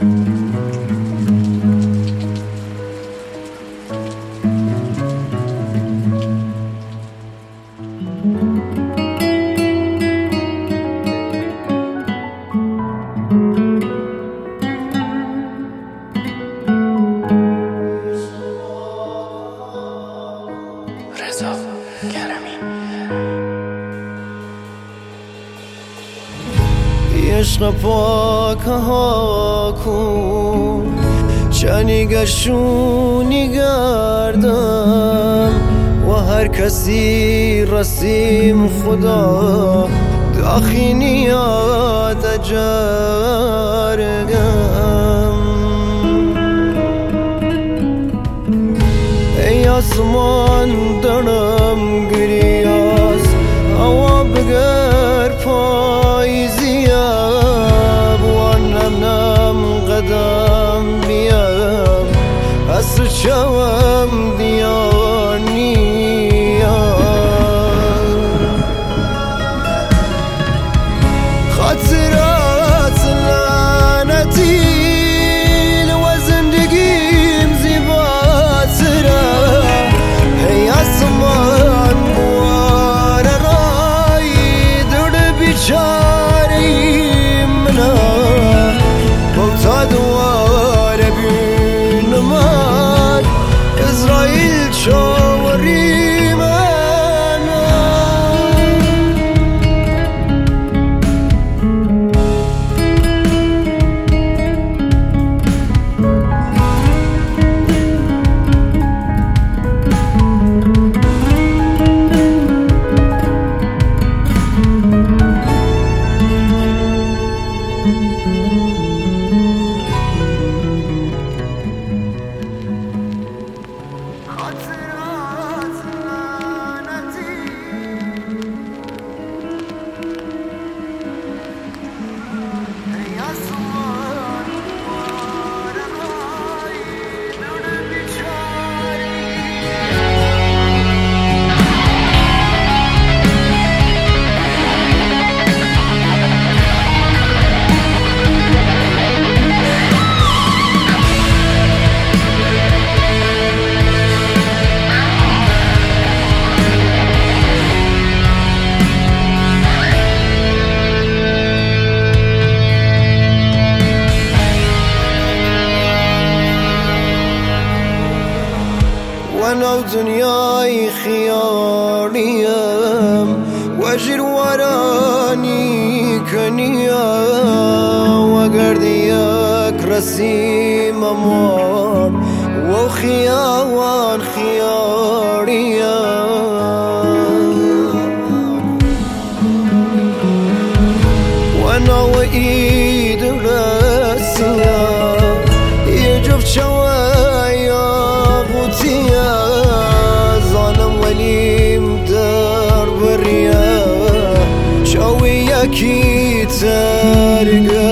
عشق پاک ها کو چنی گشونی گردم و هر کسی رسیم خدا داخینی آد جرگم ای آسمان دارم گریاز هوا بگر پاییزی قدم بیام از تو شوم دیار نیام خاطرات لعنتی و زندگیم زیباتره ای آسمان بوار رای درد بیچاره‌ای منم تا دواره بینمد اسرائیل شاوری من أنا ودنياي خياريم واجر وراني كنيا وقرديك رسيم أمار وخياوان خياريم وأنا وإيد راسيا يجب شوايا غوتيا ظالم وليم در بريا شوية كي ترقى